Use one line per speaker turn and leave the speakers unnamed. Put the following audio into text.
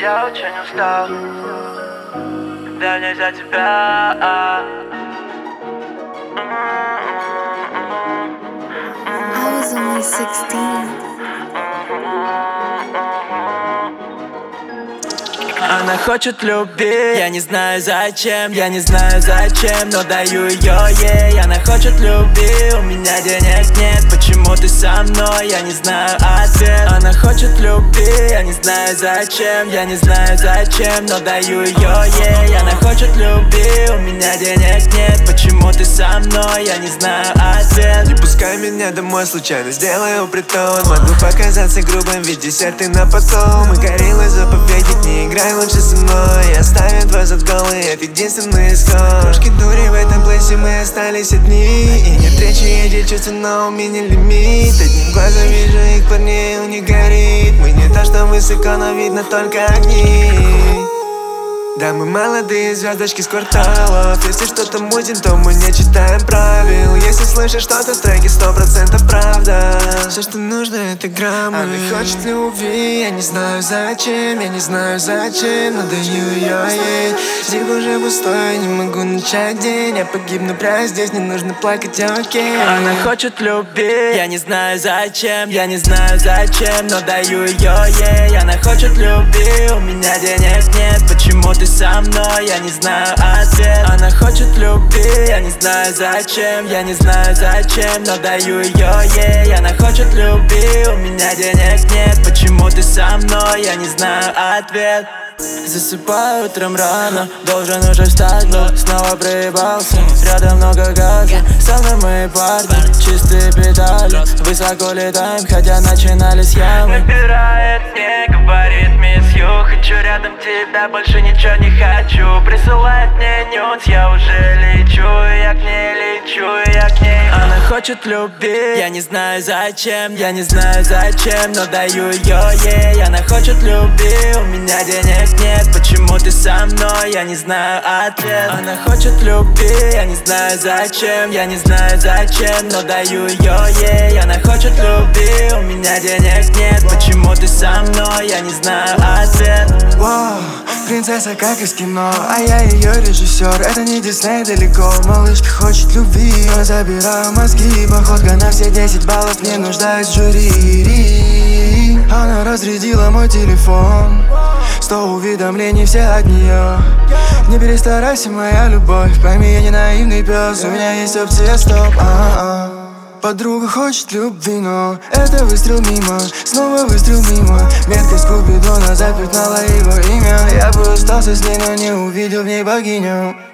Я очень устал, да нельзя тебя.
I was only 16.
Она хочет любви, я не знаю зачем, но даю ее ей. Она хочет любви, у меня денег нет, почему ты со мной, я не знаю ответ. Она хочет любви, я не знаю зачем, но даю ее ей. Она хочет любви, у меня денег нет, почему ты со мной, я не знаю ответ.
Не пускай меня домой, случайно сделаю притон. Могу показаться грубым, ведь десерты на потом. Мы гориллы, заповедник, не играй лучше со мной. Оставим твой зад голый, это единственный исход. Крошки дури в этом плейсе, мы остались одни. И нет речи, эти чувства, но у меня лимит. Одним глазом вижу их парней, у них горит. Мы не то что высоко, но видно только огни. Да, мы молодые звездочки с кварталов. Если что-то мутим, то мы не читаем правил. Если слышишь что-то в треке, 100% правда. Все, что нужно, это граммы. Она хочет любви, я не знаю зачем, но даю ее ей. Зиг уже пустой, не могу начать день. Я погибну прямо здесь, не нужно плакать, окей.
Она хочет любви, я не знаю зачем, но даю ее ей. Она хочет любви, у меня денег нет, почему ты со мной, я не знаю ответ. Она хочет любви, я не знаю зачем, но даю ее ей. Она хочет любви, у меня денег нет, почему ты со мной, я не знаю ответ. Засыпаю утром рано, должен уже встать, но снова проебался. Рядом много газа, со мной мои парни, чистые педали. Высоко летаем, хотя начинали с ямы. Набирает снег, говорит мисс Ю. Хочу рядом тебя, больше ничего не хочу. Присылает мне нюц, я уже лечу. Я к ней лечу, я к ней. Она хочет любви, я не знаю зачем, но даю ее ей. Она хочет любви, у меня денег нет, почему ты со мной, я не знаю ответ. Она хочет любви, я не знаю зачем, но даю ее ей. Она хочет любви, у меня денег нет, почему ты со мной, я не знаю ответ.
Воу, принцесса как из кино, а я ее режиссер. Это не Дисней далеко, малышка хочет любви. Я забираю мозги, походка на все 10 баллов, не нуждаюсь в жюри. Она разрядила мой телефон, 100 уведомлений, все от нее. Не перестарайся, моя любовь, пойми, я не наивный пес. У меня есть опция стоп. Подруга хочет любви, но это выстрел мимо, снова выстрел мимо. Меткость Купидона запятнала его имя. Я бы остался с ней, но не увидел в ней богиню.